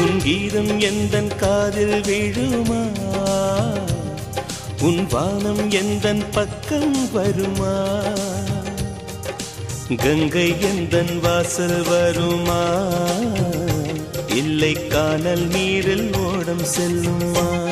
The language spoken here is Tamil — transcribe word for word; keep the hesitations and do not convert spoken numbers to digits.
உன் கீதம் எந்தன் காதில் விழுமா, உன் வானம் எந்தன் பக்கம் வருமா, கங்கை எந்தன் வாசல் வருமா, இல்லை கானல் நீரில் ஓடம் செல்லுமா.